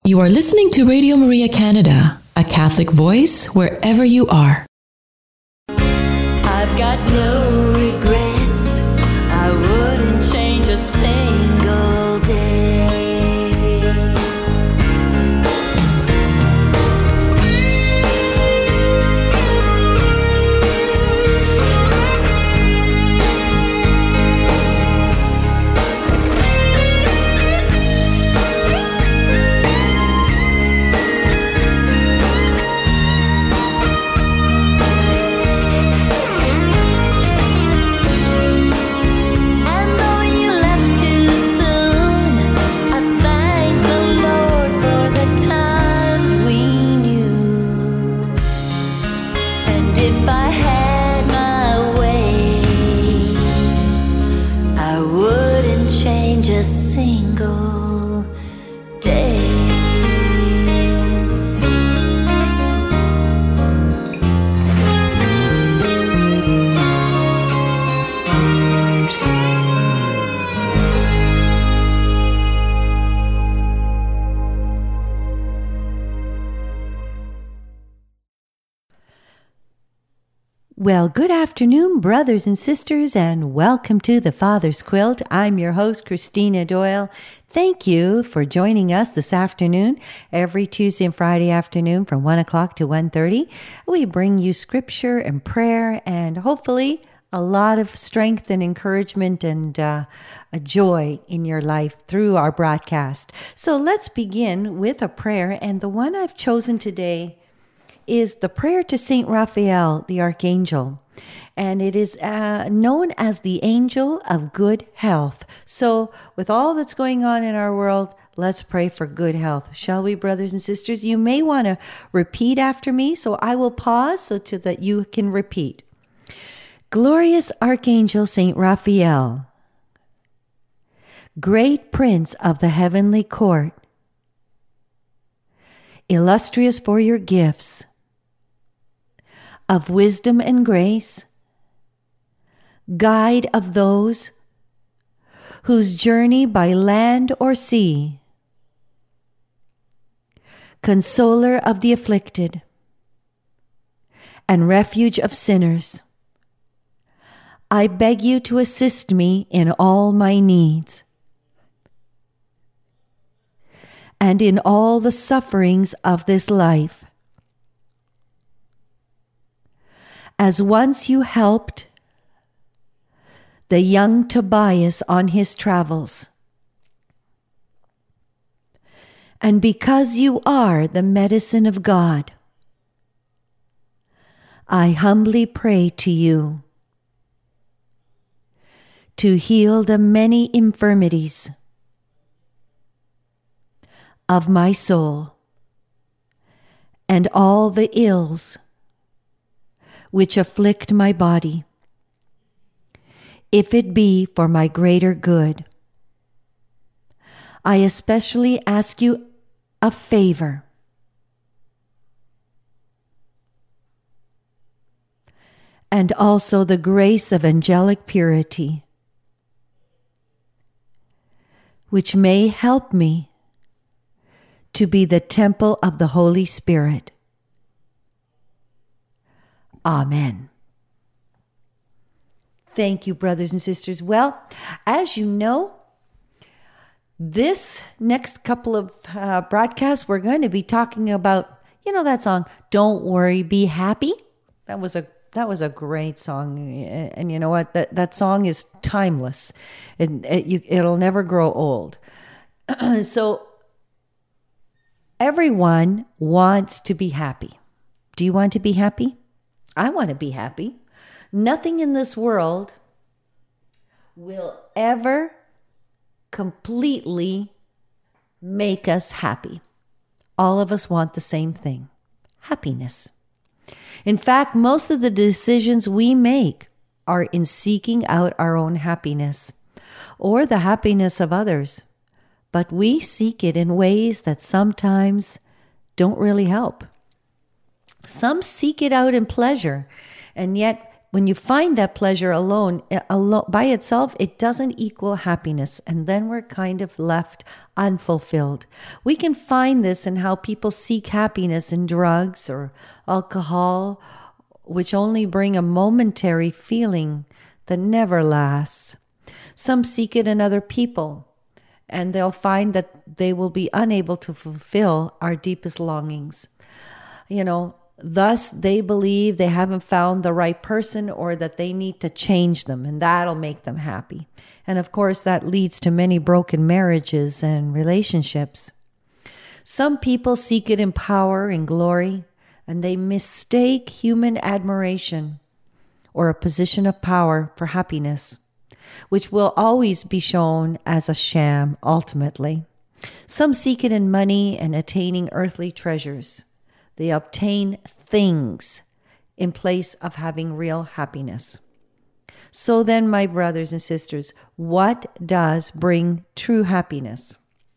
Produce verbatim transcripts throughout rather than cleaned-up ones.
You are listening to Radio Maria Canada, a Catholic voice wherever you are. I've got no regrets. I wouldn't change a single day. Well, good afternoon, brothers and sisters, and welcome to The Father's Quilt. I'm your host, Christina Doyle. Thank you for joining us this afternoon. Every Tuesday and Friday afternoon from one o'clock to one thirty, we bring you scripture and prayer and hopefully a lot of strength and encouragement and uh, a joy in your life through our broadcast. So let's begin with a prayer, and the one I've chosen today is the prayer to Saint Raphael, the Archangel, and it is uh, known as the Angel of Good Health. So with all that's going on in our world, let's pray for good health. Shall we, brothers and sisters? You may want to repeat after me, so I will pause so to, that you can repeat. Glorious Archangel Saint Raphael, great Prince of the heavenly court, illustrious for your gifts of wisdom and grace, guide of those whose journey by land or sea, consoler of the afflicted, and refuge of sinners, I beg you to assist me in all my needs and in all the sufferings of this life. As once you helped the young Tobias on his travels, and because you are the medicine of God, I humbly pray to you to heal the many infirmities of my soul and all the ills which afflict my body, if it be for my greater good. I especially ask you a favor. And also the grace of angelic purity, which may help me to be the temple of the Holy Spirit. Amen. Thank you, brothers and sisters. Well, as you know, this next couple of uh, broadcasts, we're going to be talking about, you know, that song, Don't Worry, Be Happy. That was a that was a great song. And, and you know what? That, that song is timeless. It, it, you, it'll never grow old. So everyone wants to be happy. Do you want to be happy? I want to be happy. Nothing in this world will ever completely make us happy. All of us want the same thing, happiness. In fact, most of the decisions we make are in seeking out our own happiness or the happiness of others. But we seek it in ways that sometimes don't really help. Some seek it out in pleasure, and yet when you find that pleasure alone, alone by itself, it doesn't equal happiness. And then we're kind of left unfulfilled. We can find this in how people seek happiness in drugs or alcohol, which only bring a momentary feeling that never lasts. Some seek it in other people, and they'll find that they will be unable to fulfill our deepest longings. You know, thus they believe they haven't found the right person or that they need to change them, and that'll make them happy. And of course, that leads to many broken marriages and relationships. Some people seek it in power and glory, and they mistake human admiration or a position of power for happiness, which will always be shown as a sham ultimately. Some seek it in money and attaining earthly treasures. They obtain things in place of having real happiness. So then, my brothers and sisters, what does bring true happiness?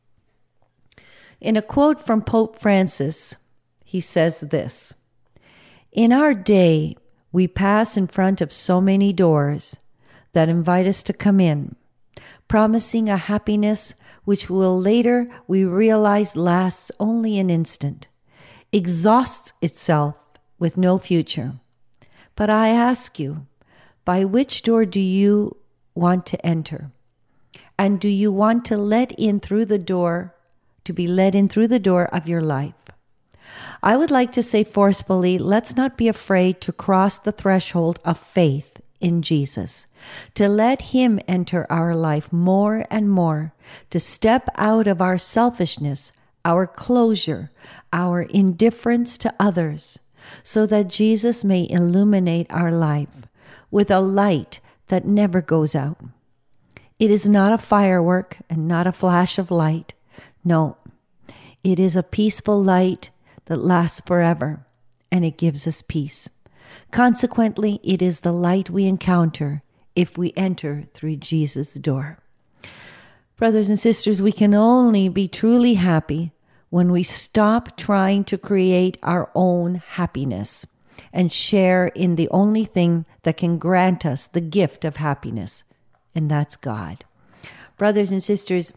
In a quote from Pope Francis, he says this: "In our day, we pass in front of so many doors that invite us to come in, promising a happiness which will later we realize lasts only an instant, exhausts itself with no future. But I ask you, by which door do you want to enter? And do you want to let in through the door, to be let in through the door of your life? I would like to say forcefully, let's not be afraid to cross the threshold of faith in Jesus, to let him enter our life more and more, to step out of our selfishness, our closure, our indifference to others, so that Jesus may illuminate our life with a light that never goes out. It is not a firework and not a flash of light. No, it is a peaceful light that lasts forever, and it gives us peace. Consequently, it is the light we encounter if we enter through Jesus' door. Brothers and sisters, we can only be truly happy when we stop trying to create our own happiness and share in the only thing that can grant us the gift of happiness, and that's God. Brothers and sisters,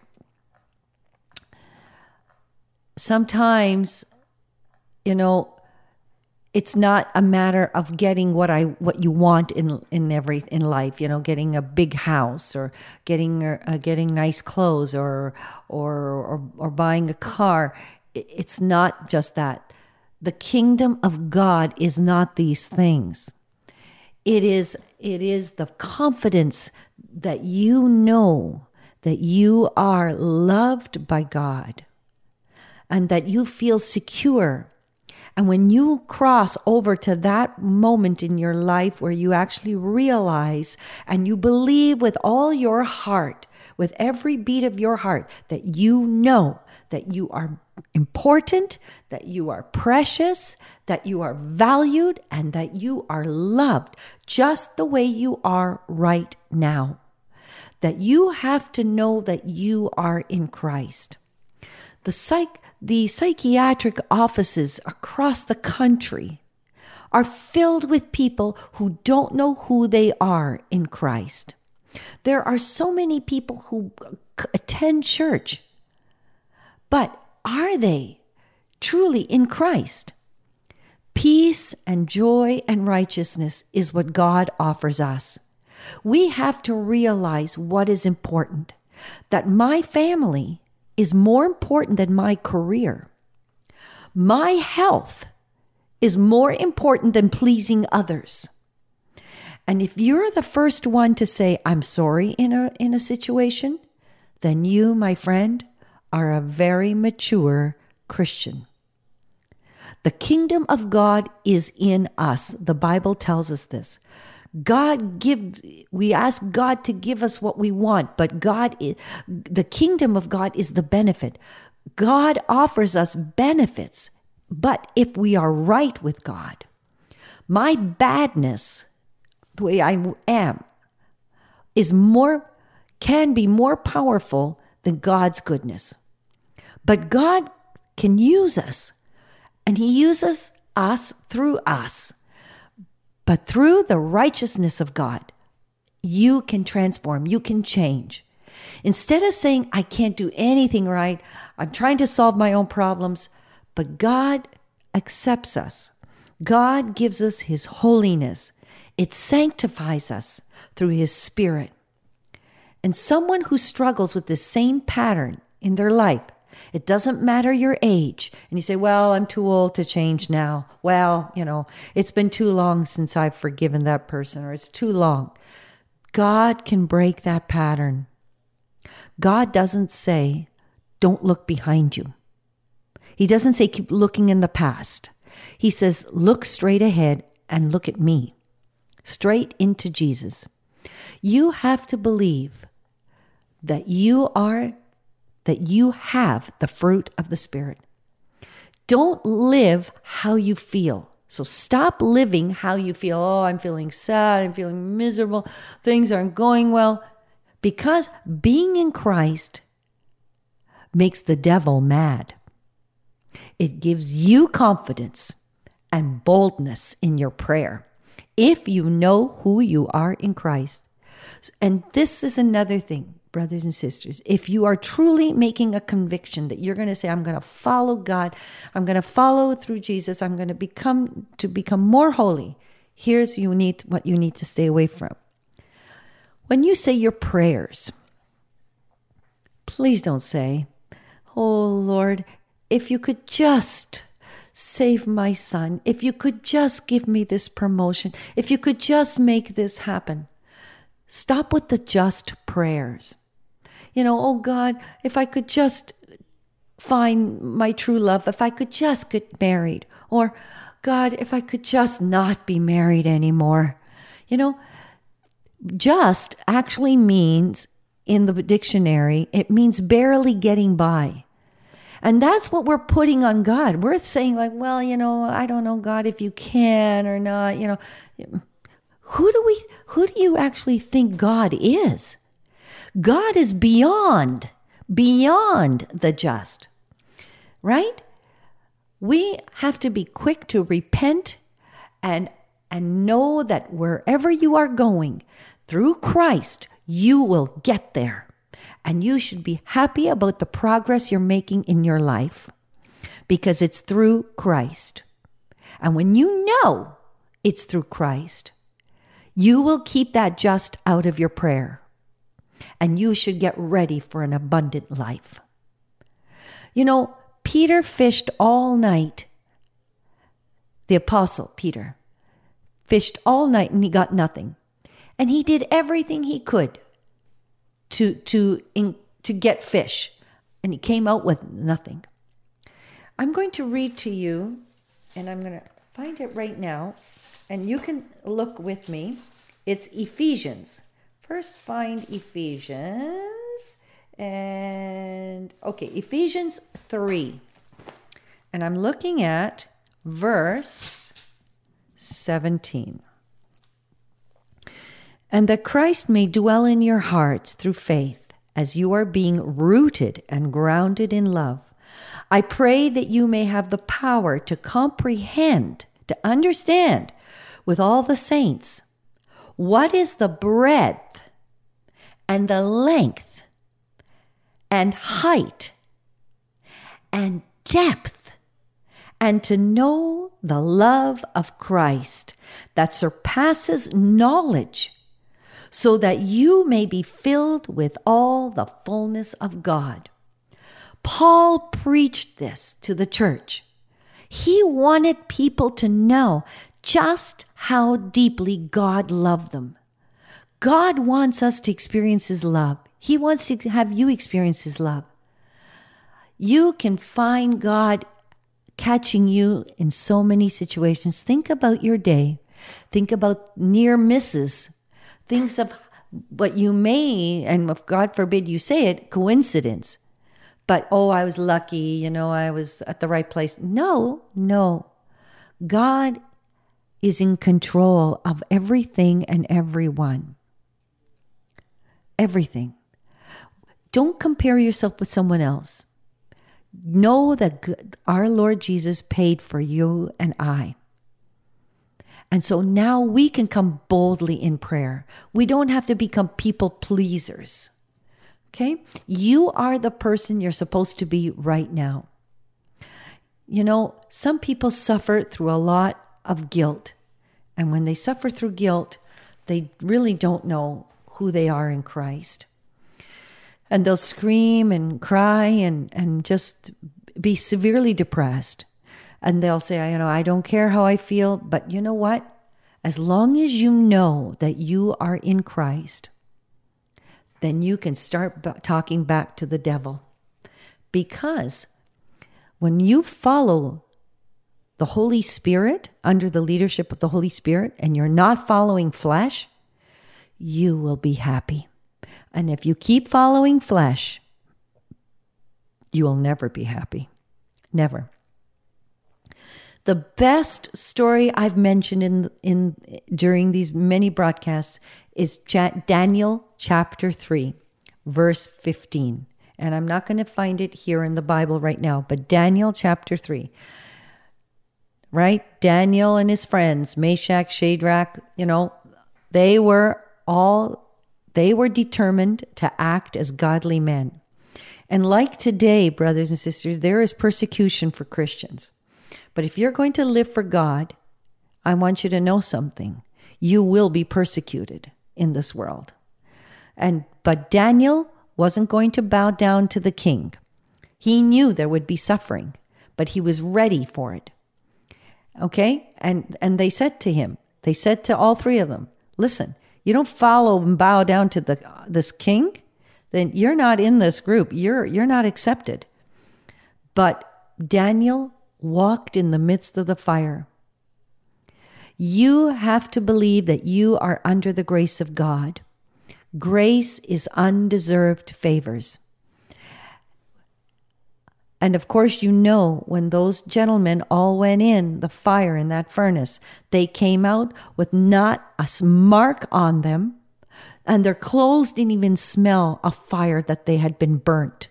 sometimes, you know, it's not a matter of getting what I what you want in in every in life. You know, getting a big house or getting uh, getting nice clothes or or or, or buying a car. It's not just that. The kingdom of God is not these things. It is it is the confidence that you know that you are loved by God and that you feel secure. And when you cross over to that moment in your life where you actually realize and you believe with all your heart, with every beat of your heart, that you know that you are important, that you are precious, that you are valued, and that you are loved just the way you are right now. That you have to know that you are in Christ. The psych The psychiatric offices across the country are filled with people who don't know who they are in Christ. There are so many people who attend church, but are they truly in Christ? Peace and joy and righteousness is what God offers us. We have to realize what is important, that my family is more important than my career. My health is more important than pleasing others. And if you're the first one to say, I'm sorry in a, in a situation, then you, my friend, are a very mature Christian. The kingdom of God is in us. The Bible tells us this. God give, we ask God to give us what we want, but God is, the kingdom of God is the benefit. God offers us benefits, but if we are right with God, my badness, the way I am, is more, can be more powerful than God's goodness. But God can use us, and he uses us through us. But through the righteousness of God, you can transform, you can change. Instead of saying, I can't do anything right, I'm trying to solve my own problems, but God accepts us. God gives us His holiness. It sanctifies us through His Spirit. And someone who struggles with this same pattern in their life, it doesn't matter your age. And you say, well, I'm too old to change now. Well, you know, it's been too long since I've forgiven that person, or it's too long. God can break that pattern. God doesn't say, don't look behind you. He doesn't say, keep looking in the past. He says, look straight ahead and look at me, straight into Jesus. You have to believe that you are, that you have the fruit of the Spirit. Don't live how you feel. So stop living how you feel. Oh, I'm feeling sad. I'm feeling miserable. Things aren't going well. Because being in Christ makes the devil mad. It gives you confidence and boldness in your prayer if you know who you are in Christ. And this is another thing, brothers and sisters. If you are truly making a conviction that you're going to say, I'm going to follow God, I'm going to follow through Jesus, I'm going to become to become more holy, here's you need what you need to stay away from. When you say your prayers, please don't say, oh Lord, if you could just save my son, if you could just give me this promotion, if you could just make this happen. Stop with the just prayers. You know, oh God, if I could just find my true love, if I could just get married, or God, if I could just not be married anymore. You know, just actually means, in the dictionary, it means barely getting by. And that's what we're putting on God. We're saying like, well, you know, I don't know, God, if you can or not, you know. Who do we, who do you actually think God is? God is beyond, beyond the just, right? We have to be quick to repent and, and know that wherever you are going, through Christ, you will get there. And you should be happy about the progress you're making in your life because it's through Christ. And when you know it's through Christ, you will keep that just out of your prayer. And you should get ready for an abundant life. You know, Peter fished all night. The apostle Peter fished all night and he got nothing. And he did everything he could to to in, to get fish, and he came out with nothing. I'm going to read to you, and I'm going to find it right now, and you can look with me. It's Ephesians. First find Ephesians, and okay, Ephesians three. And I'm looking at verse seventeen. And that Christ may dwell in your hearts through faith, as you are being rooted and grounded in love. I pray that you may have the power to comprehend, to understand with all the saints, what is the breadth and the length and height and depth, and to know the love of Christ that surpasses knowledge, so that you may be filled with all the fullness of God. Paul preached this to the church. He wanted people to know just how deeply God loved them. God wants us to experience His love. He wants to have you experience His love. You can find God catching you in so many situations. Think about your day. Think about near misses. Things of what you may, and if God forbid you say it, coincidence. But, oh, I was lucky, you know, I was at the right place. No, no. God is in control of everything and everyone. Everything. Don't compare yourself with someone else. Know that our Lord Jesus paid for you and I. And so now we can come boldly in prayer. We don't have to become people pleasers. Okay? You are the person you're supposed to be right now. You know, some people suffer through a lot of guilt. And when they suffer through guilt, they really don't know who they are in Christ. And they'll scream and cry and, and just be severely depressed. And they'll say, you know, I don't care how I feel, but you know what? As long as you know that you are in Christ, then you can start b- talking back to the devil. Because when you follow the Holy Spirit, under the leadership of the Holy Spirit, and you're not following flesh, you will be happy. And if you keep following flesh, you will never be happy. Never. The best story I've mentioned in in during these many broadcasts is Daniel chapter three, verse fifteen. And I'm not going to find it here in the Bible right now, but Daniel chapter three. Right? Daniel and his friends, Meshach, Shadrach, you know, they were all, they were determined to act as godly men. And like today, brothers and sisters, there is persecution for Christians. But if you're going to live for God, I want you to know something. You will be persecuted in this world. And but Daniel wasn't going to bow down to the king. He knew there would be suffering, but he was ready for it. Okay? And and they said to him, they said to all three of them, listen, you don't follow and bow down to the this king, then you're not in this group. You're you're not accepted. But Daniel walked in the midst of the fire. You have to believe that you are under the grace of God. Grace is undeserved favors. And of course, you know, when those gentlemen all went in the fire in that furnace, they came out with not a mark on them, and their clothes didn't even smell of fire that they had been burnt.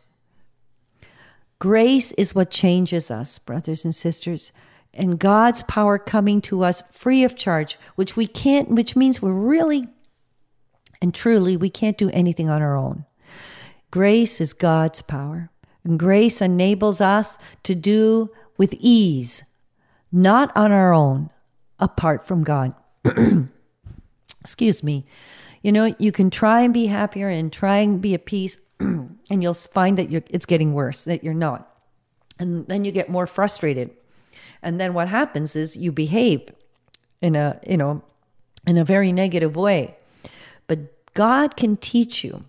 Grace is what changes us, brothers and sisters, and God's power coming to us free of charge, which we can't, which means we're really and truly, we can't do anything on our own. Grace is God's power, and grace enables us to do with ease, not on our own, apart from God. Excuse me. You know, you can try and be happier and try and be at peace, and you'll find that you're, it's getting worse, that you're not. And then you get more frustrated. And then what happens is you behave in a, you know, in a very negative way. But God can teach you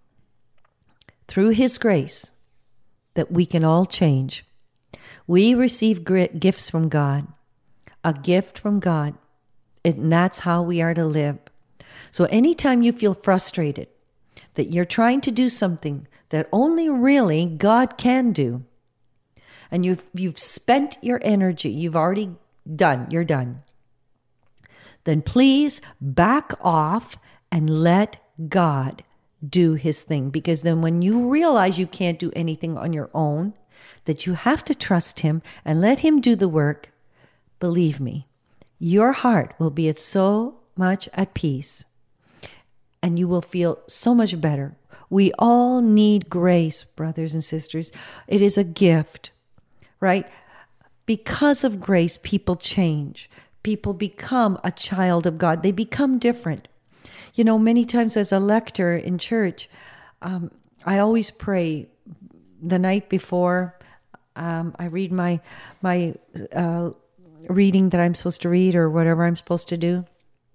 through His grace that we can all change. We receive gifts from God, a gift from God, and that's how we are to live. So anytime you feel frustrated, that you're trying to do something that only really God can do, and you've, you've spent your energy, you've already done, you're done, then please back off and let God do His thing. Because then when you realize you can't do anything on your own, that you have to trust Him and let Him do the work, believe me, your heart will be at so much at peace. And you will feel so much better. We all need grace, brothers and sisters. It is a gift, right? Because of grace, people change. People become a child of God. They become different. You know, many times as a lector in church, um, I always pray the night before. Um, I read my my uh, reading that I'm supposed to read or whatever I'm supposed to do.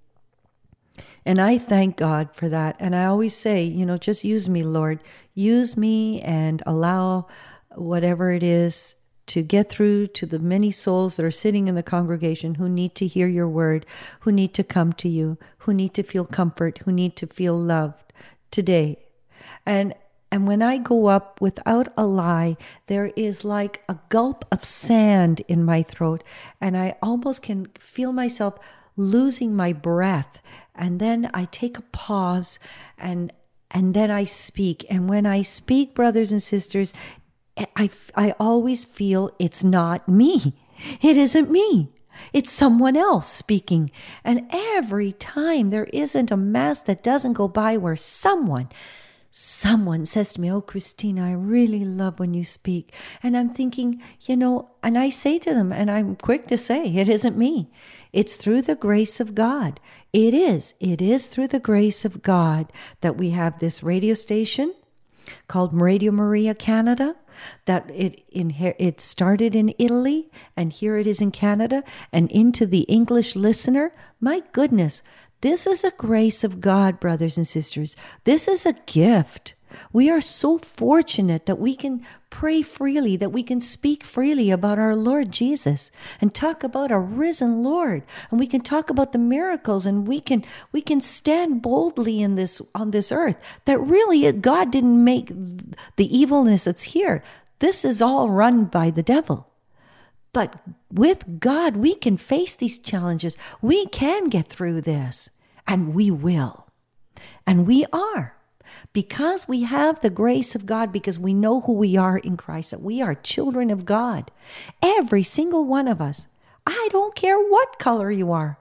And I thank God for that. And I always say, you know, just use me, Lord. Use me and allow whatever it is to get through to the many souls that are sitting in the congregation who need to hear your word, who need to come to you, who need to feel comfort, who need to feel loved today. And and when I go up without a lie, there is like a gulp of sand in my throat, and I almost can feel myself losing my breath. And then I take a pause and and then I speak. And when I speak, brothers and sisters, I, I always feel it's not me. It isn't me. It's someone else speaking. And every time there isn't a mass that doesn't go by where someone, someone says to me, "Oh, Christina, I really love when you speak." And I'm thinking, you know, and I say to them, and I'm quick to say, it isn't me. It's through the grace of God. It is. It is through the grace of God that we have this radio station called Radio Maria Canada, that it in, it started in Italy, and here it is in Canada, and into the English listener. My goodness, this is a grace of God, brothers and sisters. This is a gift. We are so fortunate that we can pray freely, that we can speak freely about our Lord Jesus and talk about our risen Lord. And we can talk about the miracles, and we can we can stand boldly in this on this earth that really God didn't make the evilness that's here. This is all run by the devil. But with God, we can face these challenges. We can get through this, and we will. And we are. Because we have the grace of God, because we know who we are in Christ, that we are children of God. Every single one of us. I don't care what color you are.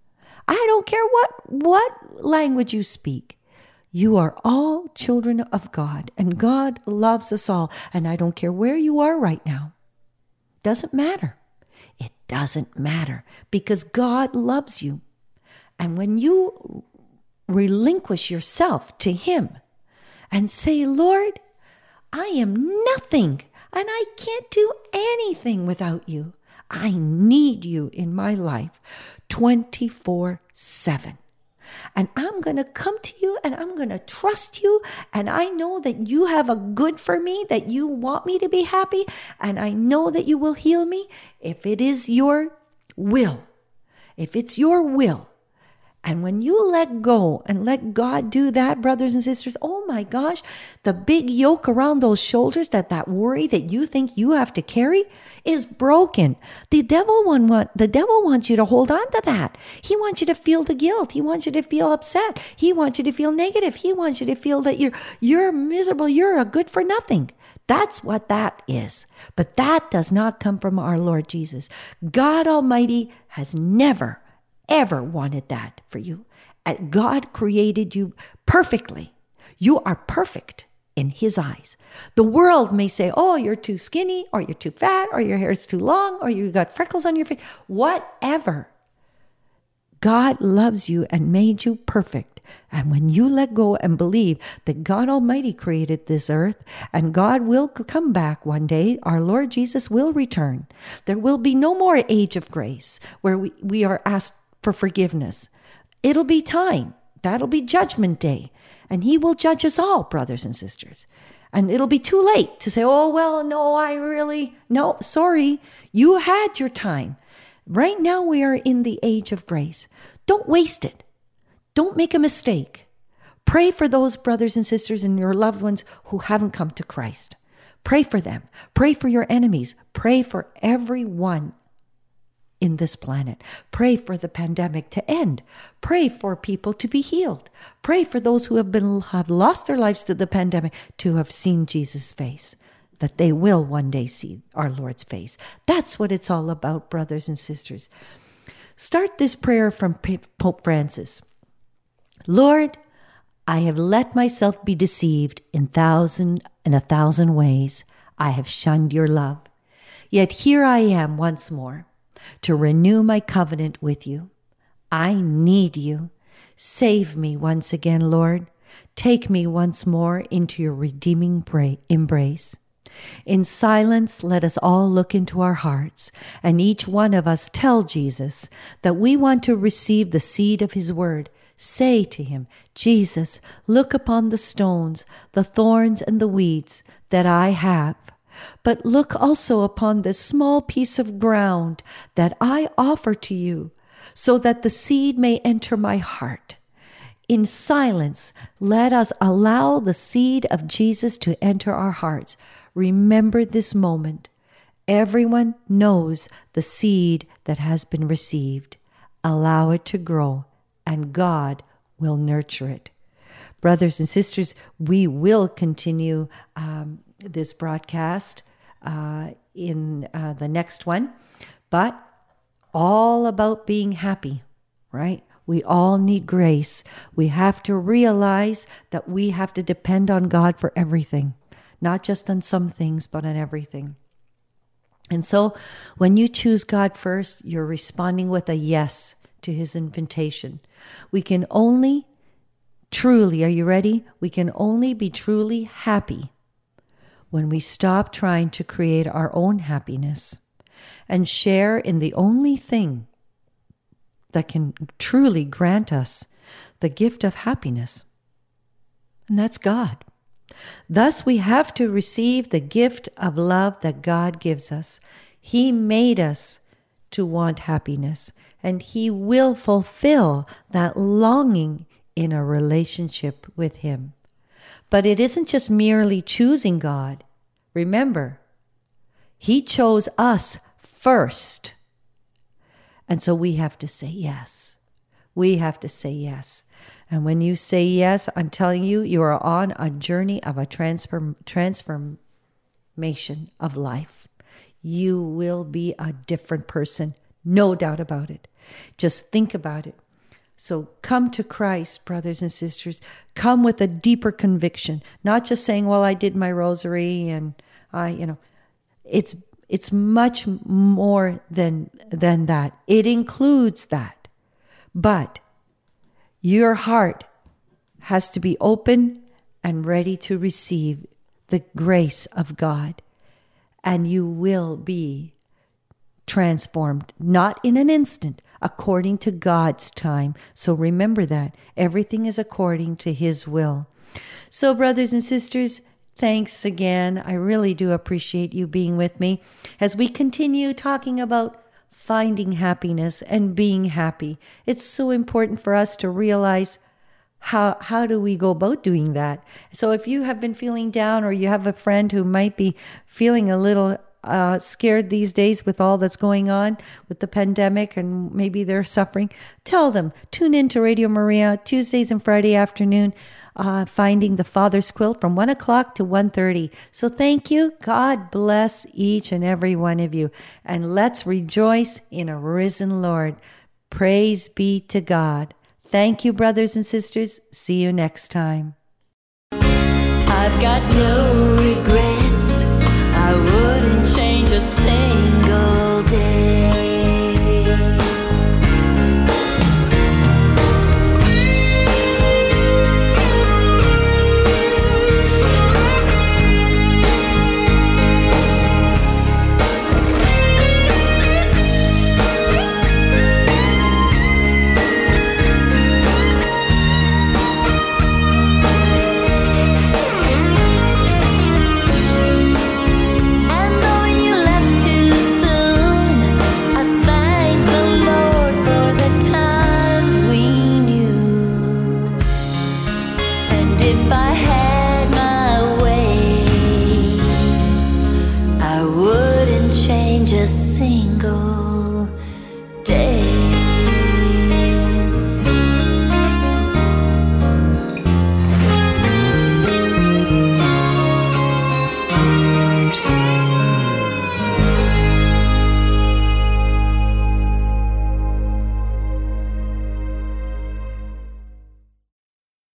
I don't care what, what language you speak. You are all children of God, and God loves us all. And I don't care where you are right now. Doesn't matter. It doesn't matter, because God loves you. And when you relinquish yourself to Him and say, "Lord, I am nothing, and I can't do anything without you. I need you in my life twenty-four seven. And I'm going to come to you, and I'm going to trust you, and I know that you have a good for me, that you want me to be happy, and I know that you will heal me if it is your will. If it's your will." And when you let go and let God do that, brothers and sisters, oh my gosh, the big yoke around those shoulders, that that worry that you think you have to carry, is broken. The devil one want, the devil wants you to hold on to that. He wants you to feel the guilt. He wants you to feel upset. He wants you to feel negative. He wants you to feel that you're you're miserable. You're a good for nothing. That's what that is. But that does not come from our Lord Jesus. God Almighty has never ever wanted that for you. And God created you perfectly. You are perfect in His eyes. The world may say, "Oh, you're too skinny, or you're too fat, or your hair is too long, or you got freckles on your face." Whatever. God loves you and made you perfect. And when you let go and believe that God Almighty created this earth, and God will come back one day, our Lord Jesus will return. There will be no more age of grace where we, we are asked for forgiveness. It'll be time. That'll be judgment day. And He will judge us all, brothers and sisters. And it'll be too late to say, "Oh, well, no, I really, no, sorry. You had your time." Right now we are in the age of grace. Don't waste it. Don't make a mistake. Pray for those brothers and sisters and your loved ones who haven't come to Christ. Pray for them. Pray for your enemies. Pray for everyone in this planet. Pray for the pandemic to end. Pray for people to be healed. Pray for those who have been have lost their lives to the pandemic to have seen Jesus' face, that they will one day see our Lord's face. That's what it's all about, brothers and sisters. Start this prayer from Pope Francis. "Lord, I have let myself be deceived in thousand in a thousand ways. I have shunned your love. Yet here I am once more, to renew my covenant with you. I need you. Save me once again, Lord. Take me once more into your redeeming embrace. In silence, let us all look into our hearts, and each one of us tell Jesus that we want to receive the seed of His word. Say to Him, 'Jesus, look upon the stones, the thorns and the weeds that I have. But look also upon this small piece of ground that I offer to you, so that the seed may enter my heart.' In silence, let us allow the seed of Jesus to enter our hearts. Remember this moment. Everyone knows the seed that has been received. Allow it to grow, and God will nurture it." Brothers and sisters, we will continue um, this broadcast uh, in uh, the next one. But all about being happy, right? We all need grace. We have to realize that we have to depend on God for everything, not just on some things, but on everything. And so when you choose God first, you're responding with a yes to his invitation. We can only truly, are you ready? We can only be truly happy when we stop trying to create our own happiness and share in the only thing that can truly grant us the gift of happiness. And that's God. Thus, we have to receive the gift of love that God gives us. He made us to want happiness, and he will fulfill that longing in a relationship with him. But it isn't just merely choosing God. Remember, he chose us first. And so we have to say yes. We have to say yes. And when you say yes, I'm telling you, you are on a journey of a transform, transformation of life. You will be a different person, no doubt about it. Just think about it. So come to Christ, brothers and sisters. Come with a deeper conviction, not just saying, well, I did my rosary and I, you know, it's it's much more than than that. It includes that. But your heart has to be open and ready to receive the grace of God. And you will be transformed, not in an instant, according to God's time. So remember that. Everything is according to his will. So brothers and sisters, thanks again. I really do appreciate you being with me as we continue talking about finding happiness and being happy. It's so important for us to realize how how do we go about doing that. So if you have been feeling down, or you have a friend who might be feeling a little uh, scared these days with all that's going on with the pandemic, and maybe they're suffering, tell them, tune in to Radio Maria Tuesdays and Friday afternoon, uh, finding the Father's Quilt from one o'clock to one thirty. So thank you. God bless each and every one of you. And let's rejoice in a risen Lord. Praise be to God. Thank you, brothers and sisters. See you next time. I've got no regrets. I wouldn't